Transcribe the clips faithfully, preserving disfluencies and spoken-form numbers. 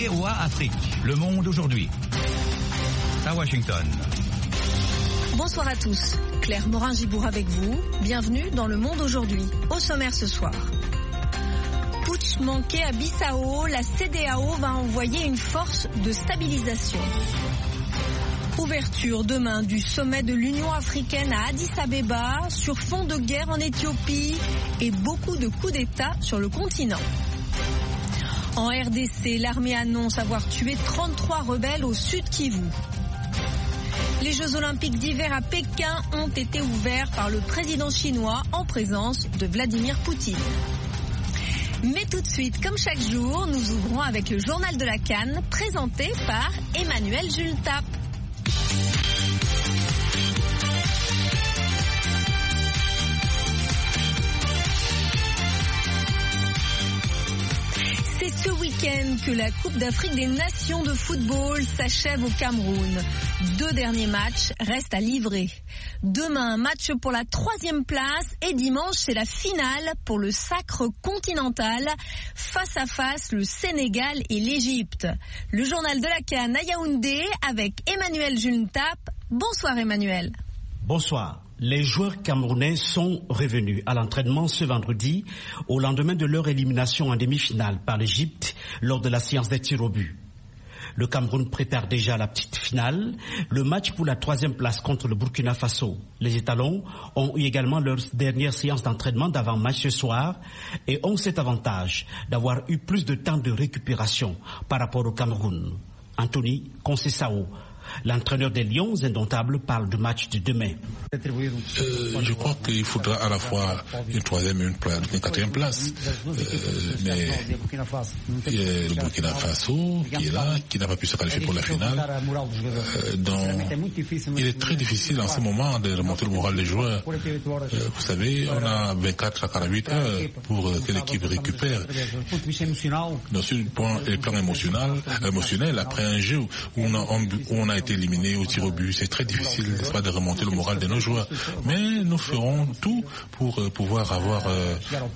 V O A Afrique, Le Monde aujourd'hui. À Washington. Bonsoir à tous. Claire Morin-Gibour avec vous. Bienvenue dans Le Monde aujourd'hui. Au sommaire ce soir. Putsch manqué à Bissau, la C D A O va envoyer une force de stabilisation. Ouverture demain du sommet de l'Union africaine à Addis Abeba sur fond de guerre en Éthiopie et beaucoup de coups d'État sur le continent. En R D C, l'armée annonce avoir tué trente-trois rebelles au sud Kivu. Les Jeux Olympiques d'hiver à Pékin ont été ouverts par le président chinois en présence de Vladimir Poutine. Mais tout de suite, comme chaque jour, nous ouvrons avec le journal de la CAN présenté par Emmanuel Jultap. C'est ce week-end que la Coupe d'Afrique des Nations de football s'achève au Cameroun. Deux derniers matchs restent à livrer. Demain, un match pour la troisième place et dimanche, c'est la finale pour le sacre continental. Face à face, le Sénégal et l'Égypte. Le journal de la CAN à Yaoundé avec Emmanuel Jultap. Bonsoir Emmanuel. Bonsoir. Les joueurs camerounais sont revenus à l'entraînement ce vendredi au lendemain de leur élimination en demi-finale par l'Égypte lors de la séance des tirs au but. Le Cameroun prépare déjà la petite finale, le match pour la troisième place contre le Burkina Faso. Les étalons ont eu également leur dernière séance d'entraînement d'avant-match ce soir et ont cet avantage d'avoir eu plus de temps de récupération par rapport au Cameroun. Anthony Conceição, l'entraîneur des Lions indomptables, parle du match de demain. Euh, je crois qu'il faudra à la fois une troisième et une, une quatrième place. Euh, mais il y a le Burkina Faso qui est là, qui n'a pas pu se qualifier pour la finale. Euh, donc, il est très difficile en ce moment de remonter le moral des joueurs. Euh, vous savez, on a vingt-quatre à quarante-huit heures pour que l'équipe récupère. Donc, sur le plan, le plan émotionnel, émotionnel, après un jeu où on a, où on a été éliminé au tir au but, c'est très difficile pas de remonter le moral de nos joueurs, mais nous ferons tout pour euh, pouvoir avoir euh,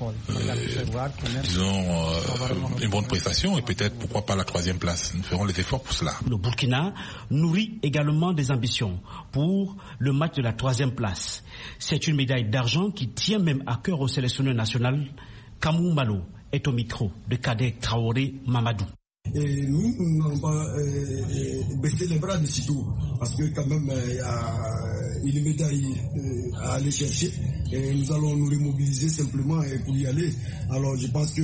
euh, disons euh, une bonne prestation et peut-être pourquoi pas la troisième place. Nous ferons les efforts pour cela. Le Burkina nourrit également des ambitions pour le match de la troisième place. C'est une médaille d'argent qui tient même à cœur au sélectionneur national. Kamou Malo est au micro de Kadek Traoré Mamadou. Et nous, nous n'allons pas euh, baisser les bras de sitôt, parce que quand même, il euh, y a une médaille euh, à aller chercher, et nous allons nous remobiliser simplement pour y aller. Alors je pense que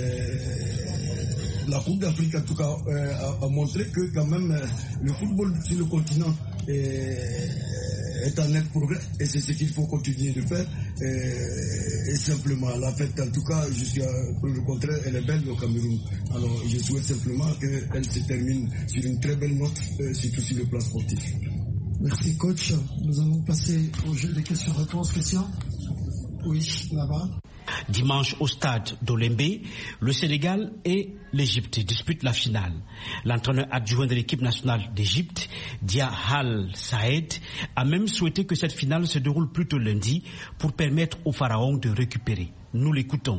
euh, la Coupe d'Afrique, en tout cas, euh, a, a montré que quand même, euh, le football sur le continent est, est en net progrès, et c'est ce qu'il faut continuer de faire. Et, et simplement, la fête, en tout cas, jusqu'à le contraire, elle est belle au Cameroun. Alors je souhaite simplement qu'elle se termine sur une très belle note, euh, surtout sur le plan sportif. Merci coach. Nous allons passer au jeu des questions-réponses. Questions ? Oui, là-bas. Dimanche au stade d'Olembe, le Sénégal et l'Égypte disputent la finale. L'entraîneur adjoint de l'équipe nationale d'Égypte, Dia Al Saed, a même souhaité que cette finale se déroule plutôt lundi pour permettre aux Pharaons de récupérer. Nous l'écoutons.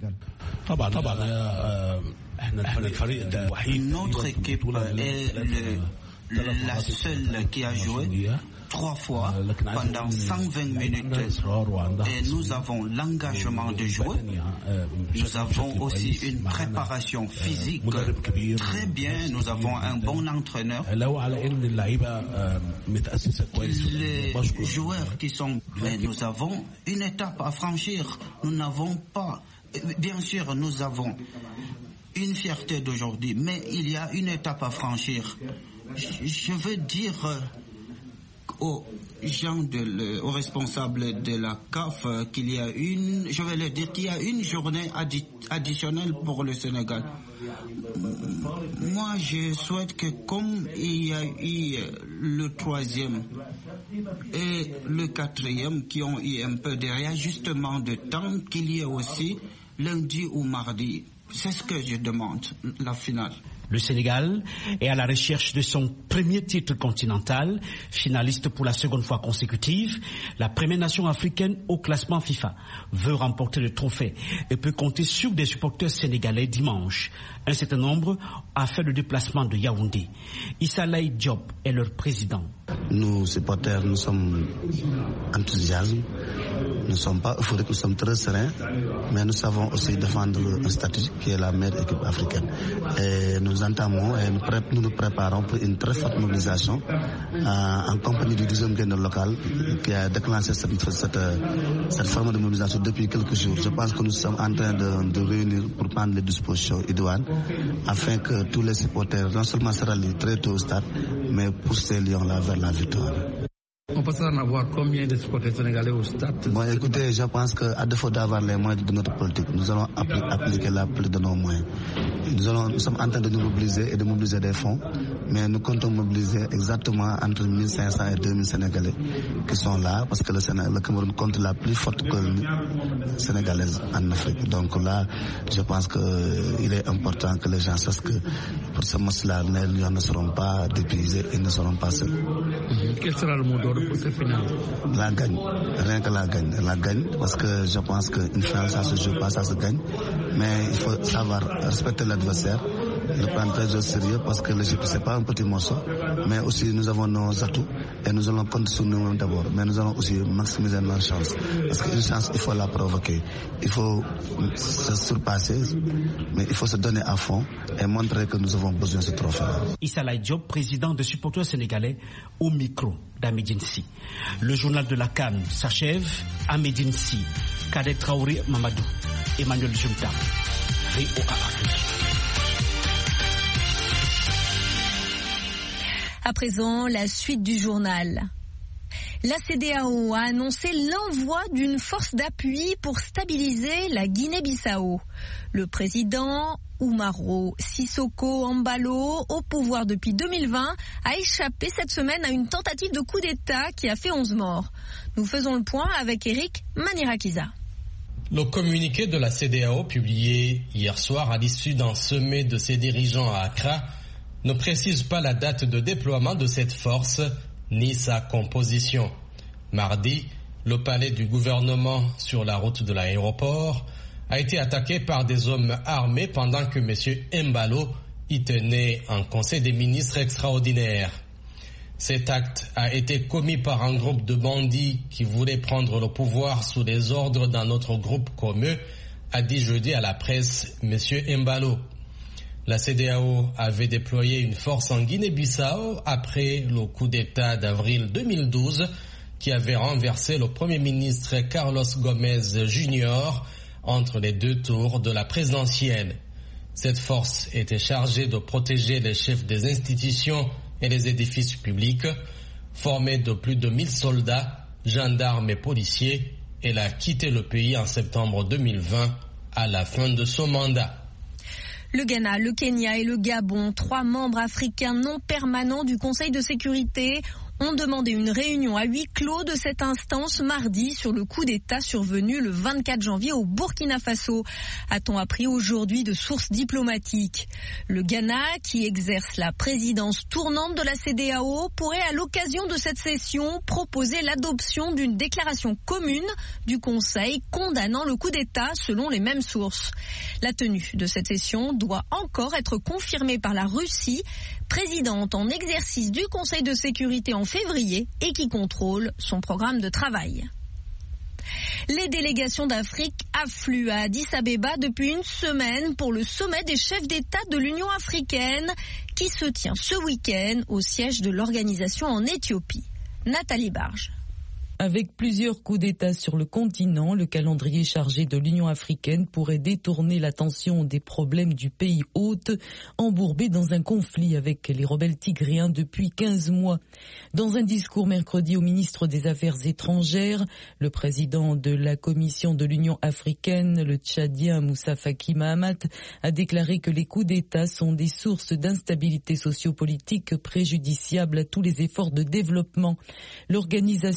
Notre équipe est le, la seule qui a joué trois fois pendant cent vingt minutes et nous avons l'engagement de jouer. Nous avons aussi une préparation physique très bien. Nous avons un bon entraîneur. Les joueurs qui sont... Mais nous avons une étape à franchir. Nous n'avons pas... Bien sûr, nous avons une fierté d'aujourd'hui, mais il y a une étape à franchir. Je veux dire aux gens, de le, aux responsables de la C A F qu'il y a une, je vais leur dire qu'il y a une journée addi, additionnelle pour le Sénégal. Moi, je souhaite que comme il y a eu le troisième et le quatrième qui ont eu un peu de réajustement de temps, qu'il y ait aussi lundi ou mardi. C'est ce que je demande, la finale. Le Sénégal est à la recherche de son premier titre continental, finaliste pour la seconde fois consécutive. La première nation africaine au classement FIFA veut remporter le trophée et peut compter sur des supporters sénégalais dimanche. Un certain nombre a fait le déplacement de Yaoundé. Issa Laye Diop est leur président. Nous, supporters, nous sommes enthousiastes. Nous ne sommes pas euphoriques, nous sommes très sereins, mais nous savons aussi défendre un statut qui est la meilleure équipe africaine. Et nous entamons et nous, pré- nous nous préparons pour une très forte mobilisation euh, en compagnie du douzième Gaïndé local qui a déclenché cette, cette, cette forme de mobilisation depuis quelques jours. Je pense que nous sommes en train de, de réunir pour prendre les dispositions idoines afin que tous les supporters non seulement se rallient très tôt au stade, mais poussent ces lions-là vers la victoire. On peut en avoir combien de supporters sénégalais au stade? Bon, écoutez, je pense qu'à défaut d'avoir les moyens de notre politique, nous allons appli- appliquer la plus de nos moyens. Nous, allons, nous sommes en train de nous mobiliser et de mobiliser des fonds, mais nous comptons mobiliser exactement entre mille cinq cents et deux mille Sénégalais qui sont là, parce que le, Sénégal, le Cameroun compte la plus forte colonie sénégalaise en Afrique. Donc là, je pense qu'il euh, est important que les gens sachent que pour ce match-là, les Lions ne seront pas dépaysés et ne seront pas seuls. Mm-hmm. Quel sera le mot d'ordre pour cette finale? La gagne, rien que la gagne. La gagne, parce que je pense qu'une finale, ça se joue pas, ça se gagne. Mais il faut savoir respecter l'adversaire, le prendre très au sérieux, parce que l'Égypte, c'est pas un petit morceau, mais aussi nous avons nos atouts et nous allons compter sur nous-mêmes d'abord, mais nous allons aussi maximiser nos chances. Parce qu'une chance, il faut la provoquer. Il faut se surpasser, mais il faut se donner à fond et montrer que nous avons besoin de ce trophée-là. Issa Laye Diop, président de supporters sénégalais, au micro d'Amedine Sy. Le journal de la CAN s'achève. Amedine Sy, Kader Traoré Mamadou, Emmanuel Jumta, V O A Afrique. À présent, la suite du journal. La C D A O a annoncé l'envoi d'une force d'appui pour stabiliser la Guinée-Bissau. Le président Umaro Sissoko Embalo, au pouvoir depuis deux mille vingt, a échappé cette semaine à une tentative de coup d'État qui a fait onze morts. Nous faisons le point avec Eric Manirakiza. Le communiqué de la C D A O publié hier soir à l'issue d'un sommet de ses dirigeants à Accra ne précise pas la date de déploiement de cette force ni sa composition. Mardi, le palais du gouvernement sur la route de l'aéroport a été attaqué par des hommes armés pendant que M. Embalo y tenait un conseil des ministres extraordinaire. Cet acte a été commis par un groupe de bandits qui voulaient prendre le pouvoir sous les ordres d'un autre groupe comme eux, a dit jeudi à la presse M. Embalo. La C D A O avait déployé une force en Guinée-Bissau après le coup d'État d'avril deux mille douze qui avait renversé le Premier ministre Carlos Gomez Junior entre les deux tours de la présidentielle. Cette force était chargée de protéger les chefs des institutions et les édifices publics, formée de plus de mille soldats, gendarmes et policiers. Elle a quitté le pays en septembre deux mille vingt à la fin de son mandat. Le Ghana, le Kenya et le Gabon, trois membres africains non permanents du Conseil de sécurité, ont demandé une réunion à huis clos de cette instance mardi sur le coup d'État survenu le vingt-quatre janvier au Burkina Faso, a-t-on appris aujourd'hui de sources diplomatiques. Le Ghana, qui exerce la présidence tournante de la C D A O, pourrait à l'occasion de cette session proposer l'adoption d'une déclaration commune du Conseil condamnant le coup d'État selon les mêmes sources. La tenue de cette session doit encore être confirmée par la Russie, présidente en exercice du Conseil de sécurité en février et qui contrôle son programme de travail. Les délégations d'Afrique affluent à Addis Abeba depuis une semaine pour le sommet des chefs d'État de l'Union africaine qui se tient ce week-end au siège de l'organisation en Éthiopie. Nathalie Barge. Avec plusieurs coups d'État sur le continent, le calendrier chargé de l'Union africaine pourrait détourner l'attention des problèmes du pays hôte, embourbé dans un conflit avec les rebelles tigréens depuis quinze mois. Dans un discours mercredi au ministre des Affaires étrangères, le président de la Commission de l'Union africaine, le Tchadien Moussa Faki Mahamat, a déclaré que les coups d'État sont des sources d'instabilité sociopolitique préjudiciables à tous les efforts de développement. L'organisation a suspendu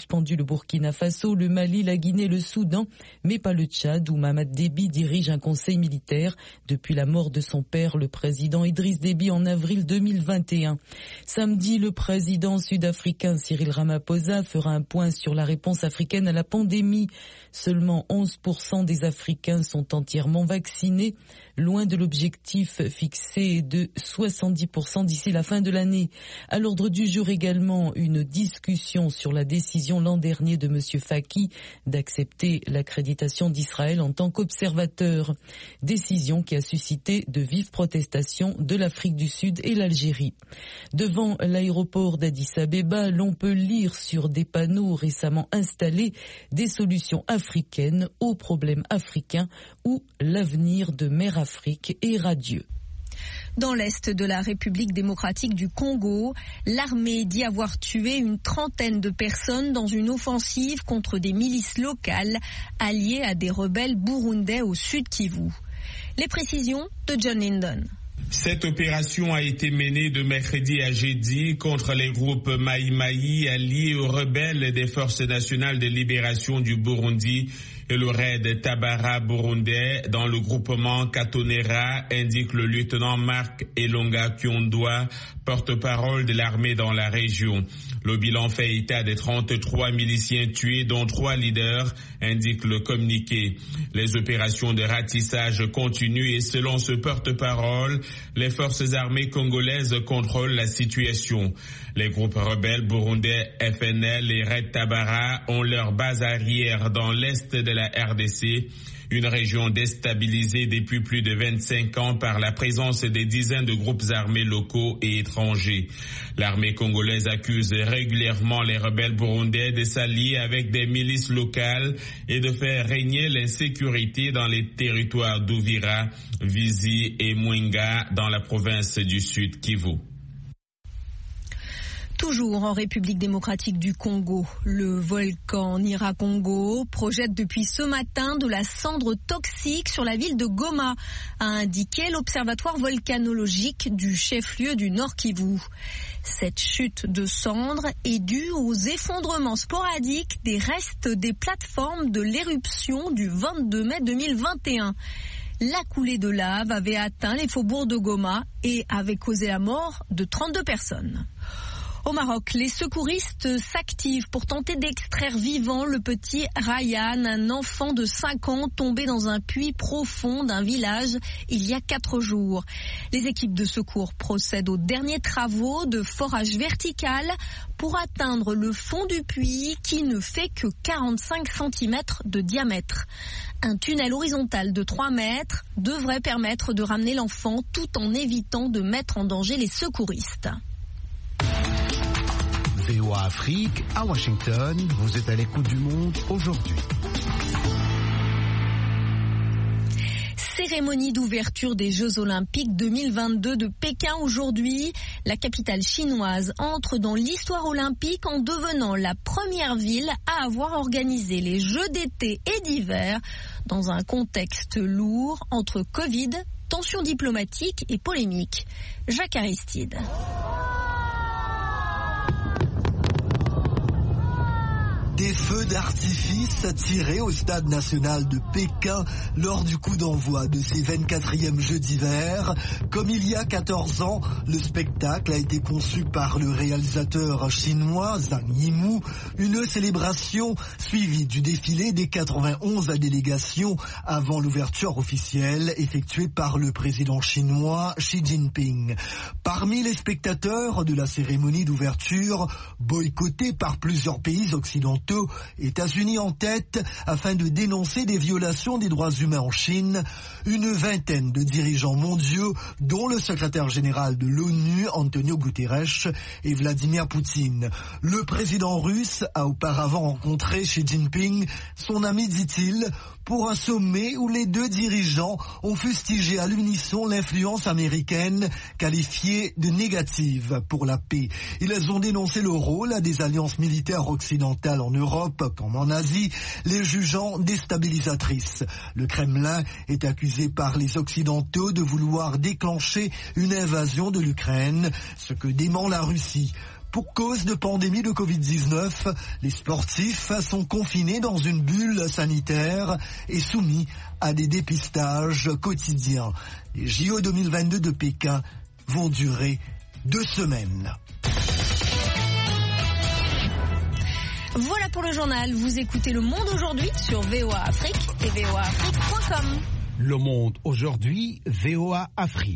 suspendu le Burkina Faso, le Mali, la Guinée, le Soudan, mais pas le Tchad où Mahamat Déby dirige un conseil militaire depuis la mort de son père, le président Idriss Déby, en avril deux mille vingt et un. Samedi, le président sud-africain Cyril Ramaphosa fera un point sur la réponse africaine à la pandémie. Seulement onze pour cent des Africains sont entièrement vaccinés, loin de l'objectif fixé de soixante-dix pour cent d'ici la fin de l'année. À l'ordre du jour également, une discussion sur la décision l'an dernier de M. Faki d'accepter l'accréditation d'Israël en tant qu'observateur. Décision qui a suscité de vives protestations de l'Afrique du Sud et l'Algérie. Devant l'aéroport d'Addis Abeba, l'on peut lire sur des panneaux récemment installés des solutions africaines aux problèmes africains où l'avenir de Mère Afrique est radieux. Dans l'est de la République démocratique du Congo, l'armée dit avoir tué une trentaine de personnes dans une offensive contre des milices locales alliées à des rebelles burundais au sud Kivu. Les précisions de John Linden. Cette opération a été menée de mercredi à jeudi contre les groupes Maï Maï alliés aux rebelles des Forces nationales de libération du Burundi et le raid Tabara burundais dans le groupement Katonera, indique le lieutenant Marc Elonga Kyondwa, porte-parole de l'armée dans la région. Le bilan fait état des trente-trois miliciens tués, dont trois leaders, indique le communiqué. Les opérations de ratissage continuent et selon ce porte-parole, les forces armées congolaises contrôlent la situation. Les groupes rebelles burundais F N L et Red Tabara ont leur base arrière dans l'est de la R D C, une région déstabilisée depuis plus de vingt-cinq ans par la présence des dizaines de groupes armés locaux et étrangers. L'armée congolaise accuse régulièrement les rebelles burundais de s'allier avec des milices locales et de faire régner l'insécurité dans les territoires d'Uvira, Vizi et Mwenga dans la province du Sud Kivu. Toujours en République démocratique du Congo, le volcan Nyiragongo projette depuis ce matin de la cendre toxique sur la ville de Goma, a indiqué l'observatoire volcanologique du chef-lieu du Nord Kivu. Cette chute de cendres est due aux effondrements sporadiques des restes des plateformes de l'éruption du vingt-deux mai deux mille vingt et un. La coulée de lave avait atteint les faubourgs de Goma et avait causé la mort de trente-deux personnes. Au Maroc, les secouristes s'activent pour tenter d'extraire vivant le petit Ryan, un enfant de cinq ans tombé dans un puits profond d'un village il y a quatre jours. Les équipes de secours procèdent aux derniers travaux de forage vertical pour atteindre le fond du puits qui ne fait que quarante-cinq centimètres de diamètre. Un tunnel horizontal de trois mètres devrait permettre de ramener l'enfant tout en évitant de mettre en danger les secouristes. V O A Afrique, à Washington, vous êtes à l'écoute du monde aujourd'hui. Cérémonie d'ouverture des Jeux Olympiques deux mille vingt-deux de Pékin aujourd'hui. La capitale chinoise entre dans l'histoire olympique en devenant la première ville à avoir organisé les Jeux d'été et d'hiver dans un contexte lourd entre Covid, tensions diplomatiques et polémiques. Jacques Aristide. Des feux d'artifice tirés au stade national de Pékin lors du coup d'envoi de ces vingt-quatrièmes Jeux d'hiver. Comme il y a quatorze ans, le spectacle a été conçu par le réalisateur chinois Zhang Yimou. Une célébration suivie du défilé des quatre-vingt-onze délégations avant l'ouverture officielle effectuée par le président chinois Xi Jinping. Parmi les spectateurs de la cérémonie d'ouverture, boycottés par plusieurs pays occidentaux, États-Unis en tête, afin de dénoncer des violations des droits humains en Chine, une vingtaine de dirigeants mondiaux, dont le secrétaire général de l'ONU, Antonio Guterres, et Vladimir Poutine. Le président russe a auparavant rencontré Xi Jinping, son ami dit-il, pour un sommet où les deux dirigeants ont fustigé à l'unisson l'influence américaine, qualifiée de négative pour la paix. Ils ont dénoncé le rôle des alliances militaires occidentales en Europe comme en Asie, les jugeant déstabilisatrices. Le Kremlin est accusé par les Occidentaux de vouloir déclencher une invasion de l'Ukraine, ce que dément la Russie. Pour cause de pandémie de covid dix-neuf, les sportifs sont confinés dans une bulle sanitaire et soumis à des dépistages quotidiens. Les J O deux mille vingt-deux de Pékin vont durer deux semaines. Voilà pour le journal. Vous écoutez Le Monde aujourd'hui sur V O A Afrique et V O A Afrique point com. Le Monde aujourd'hui, V O A Afrique.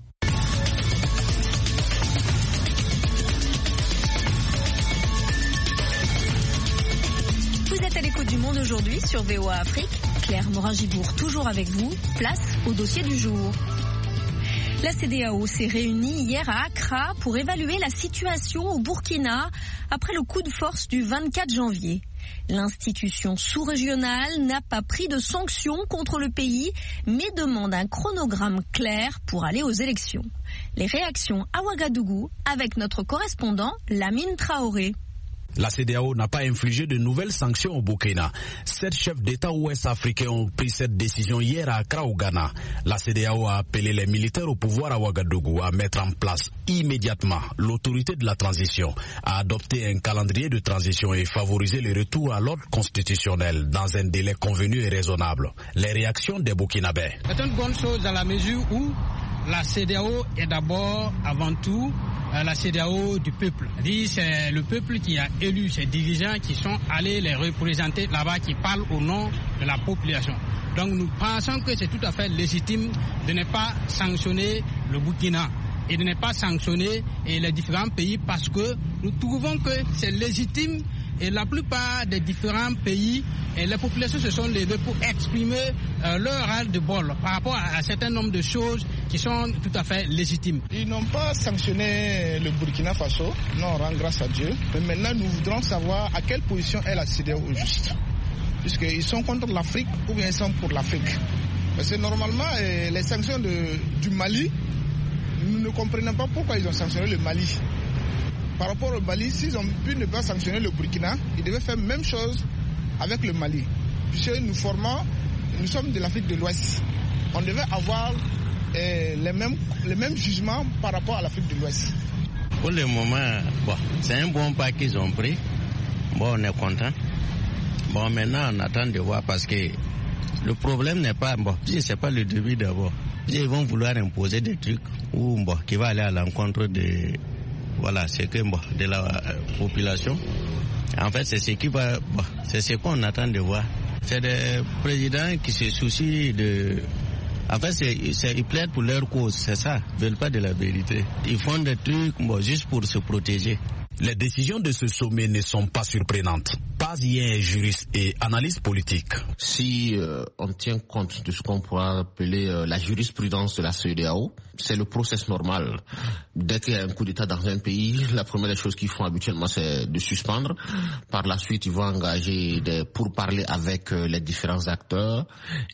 Vous êtes à l'écoute du Monde aujourd'hui sur V O A Afrique. Claire Morin-Gibourg toujours avec vous. Place au dossier du jour. La C D A O s'est réunie hier à Accra pour évaluer la situation au Burkina après le coup de force du vingt-quatre janvier. L'institution sous-régionale n'a pas pris de sanctions contre le pays, mais demande un chronogramme clair pour aller aux élections. Les réactions à Ouagadougou avec notre correspondant Lamine Traoré. La C D A O n'a pas infligé de nouvelles sanctions au Burkina. Sept chefs d'État ouest-africains ont pris cette décision hier à Accra au Ghana. La C D A O a appelé les militaires au pouvoir à Ouagadougou à mettre en place immédiatement l'autorité de la transition, à adopter un calendrier de transition et favoriser le retour à l'ordre constitutionnel dans un délai convenu et raisonnable. Les réactions des Burkinabés. C'est une bonne chose dans la mesure où la C D A O est d'abord, avant tout, la C D A O du peuple. C'est le peuple qui a élu ces dirigeants qui sont allés les représenter là-bas, qui parlent au nom de la population. Donc nous pensons que c'est tout à fait légitime de ne pas sanctionner le Burkina et de ne pas sanctionner les différents pays parce que nous trouvons que c'est légitime. Et la plupart des différents pays, et les populations se sont levées pour exprimer euh, leur ras de bol par rapport à un certain nombre de choses qui sont tout à fait légitimes. Ils n'ont pas sanctionné le Burkina Faso, non, on rend grâce à Dieu. Mais maintenant, nous voudrons savoir à quelle position est la C D A O au juste. Puisqu'ils sont contre l'Afrique ou bien ils sont pour l'Afrique. Parce que normalement, eh, les sanctions de, du Mali, nous ne comprenons pas pourquoi ils ont sanctionné le Mali. Par rapport au Mali, s'ils ont pu ne pas sanctionner le Burkina, ils devaient faire la même chose avec le Mali. Puisque nous formons, nous sommes de l'Afrique de l'Ouest. On devait avoir eh, les, mêmes, les mêmes jugements par rapport à l'Afrique de l'Ouest. Pour le moment, bon, c'est un bon pas qu'ils ont pris. Bon, on est content. Bon, maintenant, on attend de voir parce que le problème n'est pas, bon, c'est pas le début d'abord. Ils vont vouloir imposer des trucs où, bon, qui va aller à l'encontre de... Voilà, c'est que bon, de la euh, population. En fait, c'est ce qui va, bon, c'est ce qu'on attend de voir. C'est des présidents qui se soucient de. En fait, c'est, c'est, ils plaident pour leur cause, c'est ça. Ils veulent pas de la vérité. Ils font des trucs, bon, juste pour se protéger. Les décisions de ce sommet ne sont pas surprenantes. Paz Yen est juriste et analyste politique. Si euh, on tient compte de ce qu'on pourrait appeler euh, la jurisprudence de la C D A O, c'est le process normal. Dès qu'il y a un coup d'État dans un pays, la première des choses qu'ils font habituellement, c'est de suspendre. Par la suite, ils vont engager des pourparlers avec euh, les différents acteurs.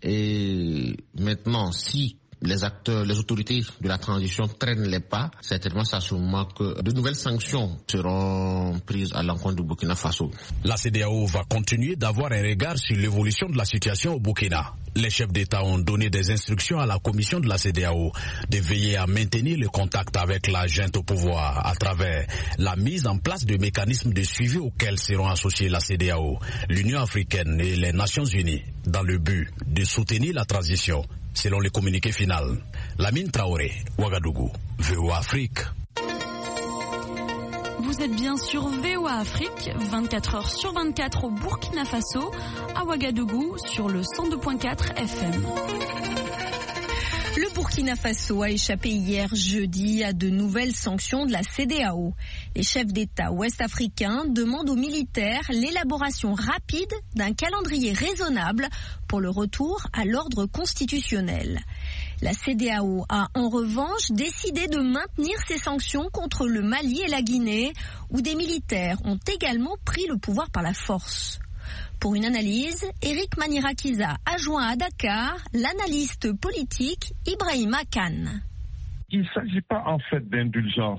Et maintenant, si les acteurs, les autorités de la transition traînent les pas, certainement c'est à ce moment que de nouvelles sanctions seront prises à l'encontre du Burkina Faso. La C D A O va continuer d'avoir un regard sur l'évolution de la situation au Burkina. Les chefs d'État ont donné des instructions à la commission de la C D A O de veiller à maintenir le contact avec la junte au pouvoir à travers la mise en place de mécanismes de suivi auxquels seront associés la C D A O, l'Union africaine et les Nations unies dans le but de soutenir la transition. Selon le communiqué final, Lamine Traoré, Ouagadougou, V O A Afrique. Vous êtes bien sur V O A Afrique, vingt-quatre heures sur vingt-quatre au Burkina Faso, à Ouagadougou sur le cent deux point quatre F M. Le Burkina Faso a échappé hier jeudi à de nouvelles sanctions de la C D A O. Les chefs d'État ouest-africains demandent aux militaires l'élaboration rapide d'un calendrier raisonnable pour le retour à l'ordre constitutionnel. La C D A O a en revanche décidé de maintenir ses sanctions contre le Mali et la Guinée, où des militaires ont également pris le pouvoir par la force. Pour une analyse, Eric Manirakiza a joint à Dakar l'analyste politique Ibrahima Kane. Il ne s'agit pas en fait d'indulgence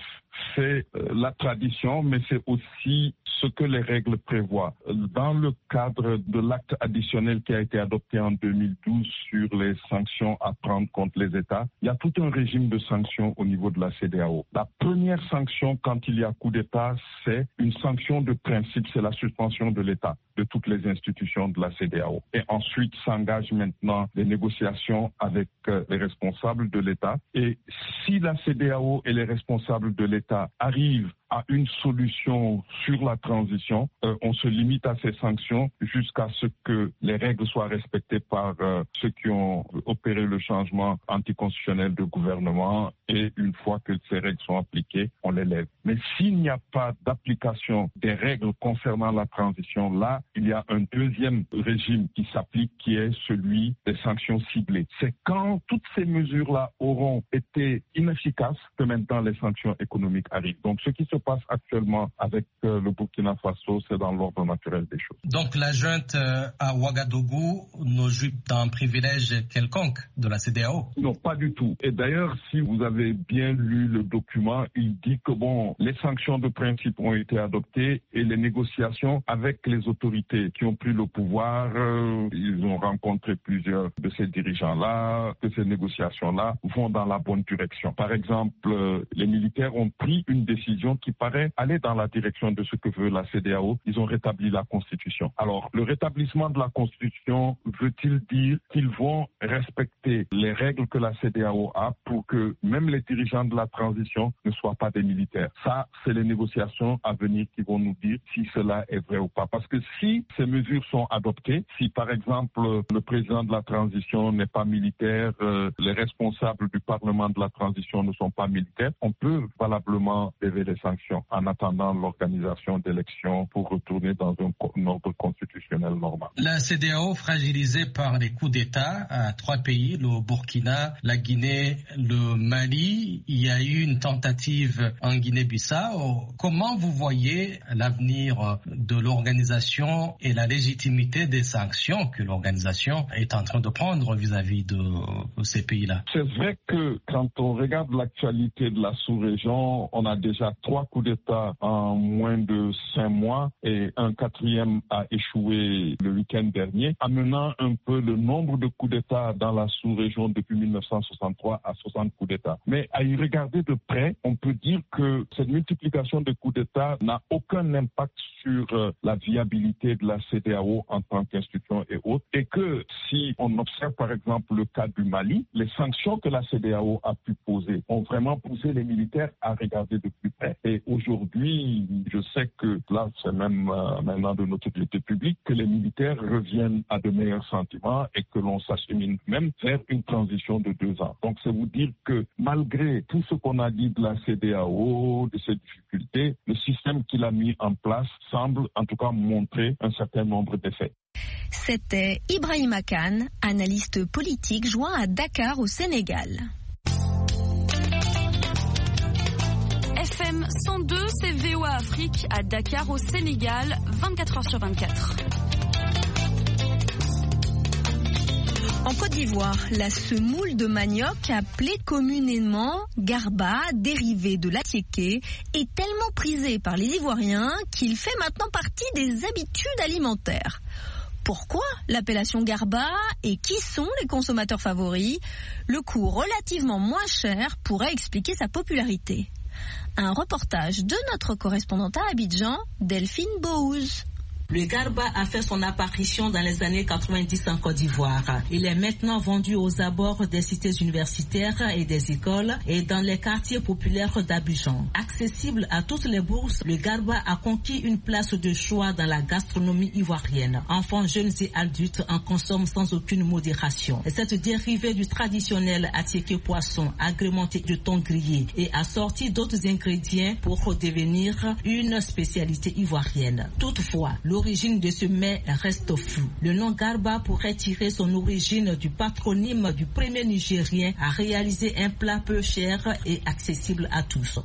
c'est la tradition, mais c'est aussi ce que les règles prévoient. Dans le cadre de l'acte additionnel qui a été adopté en deux mille douze sur les sanctions à prendre contre les États, il y a tout un régime de sanctions au niveau de la C D A O. La première sanction quand il y a coup d'État, c'est une sanction de principe, c'est la suspension de l'État, de toutes les institutions de la C D A O. Et ensuite s'engagent maintenant les négociations avec euh, les responsables de l'État. Et si la C D A O et les responsables de l'État arrivent à une solution sur la transition, euh, on se limite à ces sanctions jusqu'à ce que les règles soient respectées par euh, ceux qui ont opéré le changement anticonstitutionnel de gouvernement, et une fois que ces règles sont appliquées, on les lève. Mais s'il n'y a pas d'application des règles concernant la transition, là, il y a un deuxième régime qui s'applique, qui est celui des sanctions ciblées. C'est quand toutes ces mesures-là auront été inefficaces que maintenant les sanctions économiques arrivent. Donc ce qui se passe actuellement avec euh, le Burkina Faso, c'est dans l'ordre naturel des choses. Donc la junte euh, à Ouagadougou ne joue d'un privilège quelconque de la C D A O? Non, pas du tout. Et d'ailleurs, si vous avez bien lu le document, il dit que bon, les sanctions de principe ont été adoptées et les négociations avec les autorités qui ont pris le pouvoir, euh, ils ont rencontré plusieurs de ces dirigeants-là, que ces négociations-là vont dans la bonne direction. Par exemple, euh, les militaires ont pris une décision qui paraît aller dans la direction de ce que veut la C D A O. Ils ont rétabli la Constitution. Alors, le rétablissement de la Constitution veut-il dire qu'ils vont respecter les règles que la C D A O a pour que même les dirigeants de la transition ne soient pas des militaires? Ça, c'est les négociations à venir qui vont nous dire si cela est vrai ou pas. Parce que si ces mesures sont adoptées, si par exemple le président de la transition n'est pas militaire, euh, les responsables du Parlement de la transition ne sont pas militaires, on peut valablement lever les sanctions en attendant l'organisation d'élections pour retourner dans un, un ordre constitutionnel normal. La C D A O, fragilisée par les coups d'État à trois pays, le Burkina, la Guinée, le Mali, il y a eu une tentative en Guinée-Bissau. Comment vous voyez l'avenir de l'organisation et la légitimité des sanctions que l'organisation est en train de prendre vis-à-vis de ces pays-là? C'est vrai que quand on regarde l'actualité de la sous-région, on a déjà trois coups d'État en moins de cinq mois et un quatrième a échoué le week-end dernier, amenant un peu le nombre de coups d'État dans la sous-région depuis mille neuf cent soixante-trois à soixante coups d'État. Mais à y regarder de près, on peut dire que cette multiplication de coups d'État n'a aucun impact sur euh, la viabilité de la C D A O en tant qu'institution et autres, et que si on observe par exemple le cas du Mali, les sanctions que la C D A O a pu poser ont vraiment poussé les militaires à regarder de plus près. Et aujourd'hui, je sais que là, c'est même euh, maintenant de notre utilité publique que les militaires reviennent à de meilleurs sentiments et que l'on s'achemine même vers une transition de deux ans. Donc, c'est vous dire que malgré tout ce qu'on a dit de la C D A O, de ses difficultés, le système qu'il a mis en place semble en tout cas montrer un certain nombre d'effets. C'était Ibrahima Kane, analyste politique joint à Dakar au Sénégal. F M cent deux, c'est V O A Afrique à Dakar au Sénégal, vingt-quatre heures sur vingt-quatre. En Côte d'Ivoire, la semoule de manioc, appelée communément garba, dérivée de l'atiéké, est tellement prisée par les Ivoiriens qu'il fait maintenant partie des habitudes alimentaires. Pourquoi l'appellation garba et qui sont les consommateurs favoris? Le coût relativement moins cher pourrait expliquer sa popularité. Un reportage de notre correspondante à Abidjan, Delphine Bouze. Le garba a fait son apparition dans les années quatre-vingt-dix en Côte d'Ivoire. Il est maintenant vendu aux abords des cités universitaires et des écoles et dans les quartiers populaires d'Abidjan. Accessible à toutes les bourses, le garba a conquis une place de choix dans la gastronomie ivoirienne. Enfants, jeunes et adultes en consomment sans aucune modération. Cette dérivée du traditionnel atiéké poisson agrémenté de thon grillé et assorti d'autres ingrédients pour devenir une spécialité ivoirienne. Toutefois, le l'origine de ce mets reste floue. Le nom Garba pourrait tirer son origine du patronyme du premier Nigérien à réaliser un plat peu cher et accessible à tous.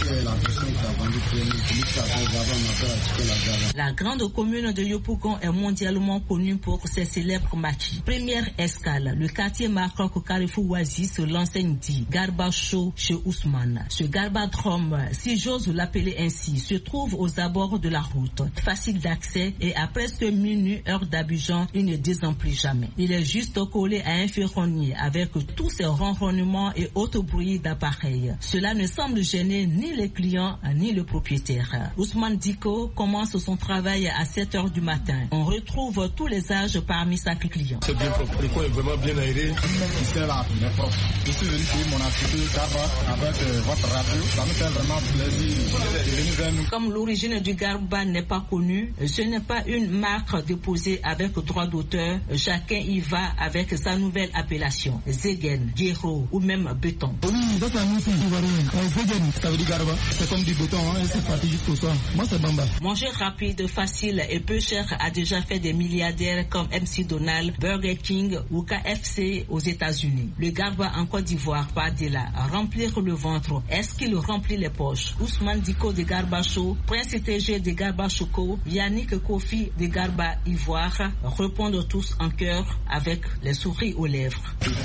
La grande commune de Yopougon est mondialement connue pour ses célèbres maquis. Première escale, le quartier Maroc Carrefour Oasis, l'enseigne dit Garba Show chez Ousmane. Ce Garbadrome, si j'ose l'appeler ainsi, se trouve aux abords de la route. Facile d'accès et à presque minuit, heure d'Abidjan, il ne désemplit jamais. Il est juste collé à un ferronnier avec tous ses ronronnements et autres bruits d'appareils. Cela ne semble gêner ni les clients ni le propriétaire. Ousmane Diko commence son travail à sept heures du matin. On retrouve tous les âges parmi ses clients. C'est bien propre. Le coin est vraiment bien aéré. C'est là, il est propre. Je suis venu sur mon activité Garba avec euh, votre radio. Ça me fait vraiment plaisir de venir vers nous. Comme l'origine du Garba n'est pas connue, ce n'est pas une marque déposée avec droit d'auteur. Chacun y va avec sa nouvelle appellation. Zegen, Guéro ou même béton. Oui, ça c'est un mot ivoirien. Zegen, ça veut dire Garba. C'est comme du béton, hein, et c'est parti jusqu'au soir. Moi c'est Bamba. Manger rapide, facile et peu cher a déjà fait des milliardaires comme M C Donald, Burger King ou K F C aux États-Unis. Le Garba en Côte d'Ivoire, pas de là. Remplir le ventre, est-ce qu'il remplit les poches? Ousmane Diko de Garba Show, Prince T G de Garba Choco, Yannick Kofi de Garba Ivoire répondent tous en chœur avec les souris aux lèvres.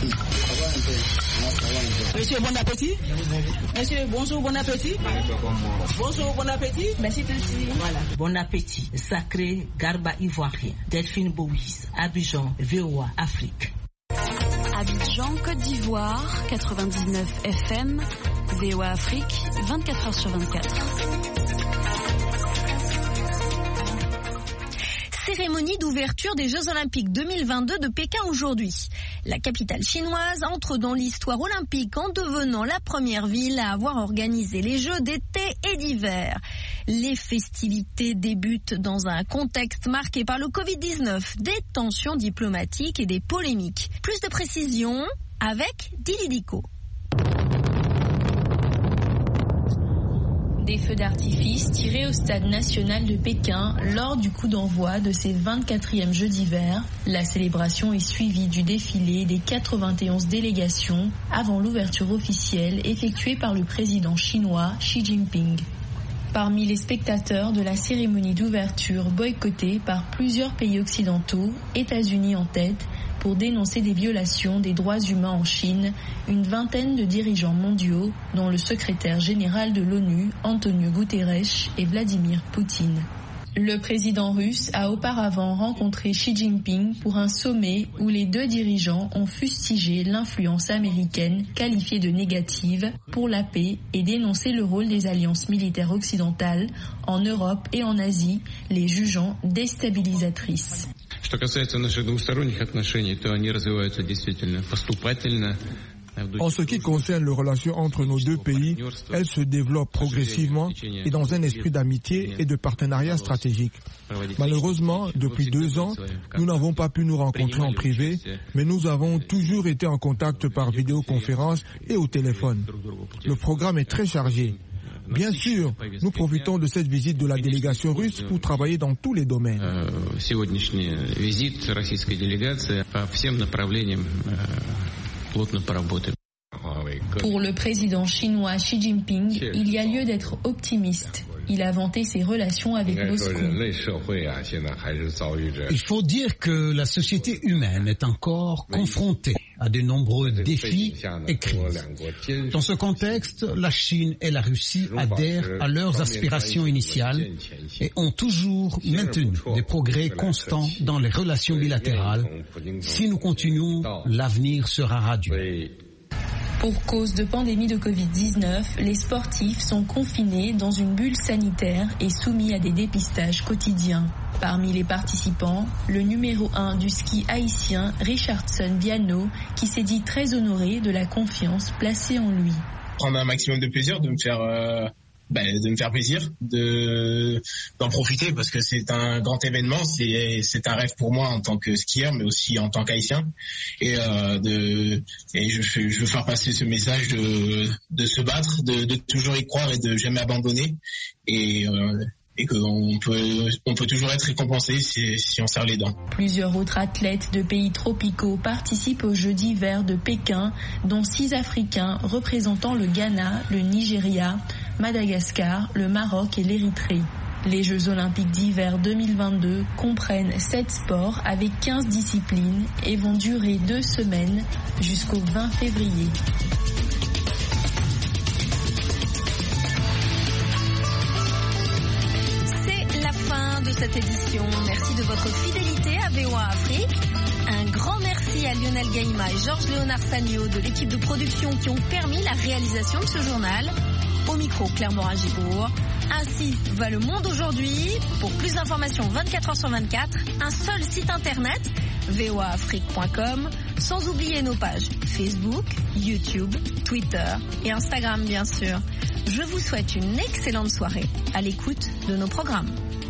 Monsieur, bon appétit. Monsieur, bonjour, bon appétit. Bonjour, bon appétit. Merci, merci. Voilà, bon appétit. Sacré Garba ivoirien. Delphine Bouis, Abidjan, V O A Afrique. Abidjan, Côte d'Ivoire, quatre-vingt-dix-neuf F M, V O A Afrique, vingt-quatre heures sur vingt-quatre. Cérémonie d'ouverture des Jeux Olympiques deux mille vingt-deux de Pékin aujourd'hui. La capitale chinoise entre dans l'histoire olympique en devenant la première ville à avoir organisé les Jeux d'été et d'hiver. Les festivités débutent dans un contexte marqué par le covid dix-neuf, des tensions diplomatiques et des polémiques. Plus de précisions avec Dilidico. Des feux d'artifice tirés au stade national de Pékin lors du coup d'envoi de ces vingt-quatrièmes Jeux d'hiver. La célébration est suivie du défilé des quatre-vingt-onze délégations avant l'ouverture officielle effectuée par le président chinois Xi Jinping. Parmi les spectateurs de la cérémonie d'ouverture boycottée par plusieurs pays occidentaux, États-Unis en tête, pour dénoncer des violations des droits humains en Chine, une vingtaine de dirigeants mondiaux, dont le secrétaire général de l'ONU, Antonio Guterres, et Vladimir Poutine. Le président russe a auparavant rencontré Xi Jinping pour un sommet où les deux dirigeants ont fustigé l'influence américaine qualifiée de négative pour la paix et dénoncé le rôle des alliances militaires occidentales en Europe et en Asie, les jugeant déstabilisatrices. Что касается наших двусторонних отношений, то они развиваются действительно поступательно. En ce qui concerne les relations entre nos deux pays, elles se développent progressivement et dans un esprit d'amitié et de partenariat stratégique. Malheureusement, depuis deux ans, nous n'avons pas pu nous rencontrer en privé, mais nous avons toujours été en contact par vidéoconférence et au téléphone. Le programme est très chargé. Bien sûr, nous profitons de cette visite de la délégation russe pour travailler dans tous les domaines. Сегодняшний визит российской делегации по всем направлениям плотно поработаем. Pour le président chinois Xi Jinping, il y a lieu d'être optimiste. Il a vanté ses relations avec Moscou. Il faut dire que la société humaine est encore confrontée à de nombreux défis et crises. Dans ce contexte, la Chine et la Russie adhèrent à leurs aspirations initiales et ont toujours maintenu des progrès constants dans les relations bilatérales. Si nous continuons, l'avenir sera radieux. Pour cause de pandémie de covid dix-neuf, les sportifs sont confinés dans une bulle sanitaire et soumis à des dépistages quotidiens. Parmi les participants, le numéro un du ski haïtien, Richardson Biano, qui s'est dit très honoré de la confiance placée en lui. Prendre un maximum de plaisir, de me faire... Euh... Ben, de me faire plaisir, de d'en profiter parce que c'est un grand événement, c'est c'est un rêve pour moi en tant que skieur, mais aussi en tant qu'haïtien, et euh, de et je je veux faire passer ce message de de se battre, de de toujours y croire et de jamais abandonner, et euh, et qu'on peut, on peut toujours être récompensé si, si on serre les dents. Plusieurs autres athlètes de pays tropicaux participent aux Jeux d'hiver de Pékin, dont six Africains représentant le Ghana, le Nigeria, Madagascar, le Maroc et l'Érythrée. Les Jeux olympiques d'hiver deux mille vingt-deux comprennent sept sports avec quinze disciplines et vont durer deux semaines jusqu'au vingt février. C'est la fin de cette édition. Merci de votre fidélité à V O A Afrique. Un grand merci à Lionel Gaïma et Georges Léonard Sagno de l'équipe de production qui ont permis la réalisation de ce journal. Au micro, Claire Morin-Gibourg. Ainsi va le monde aujourd'hui. Pour plus d'informations vingt-quatre heures sur vingt-quatre, un seul site internet, v o a afrique point com, sans oublier nos pages Facebook, YouTube, Twitter et Instagram bien sûr. Je vous souhaite une excellente soirée à l'écoute de nos programmes.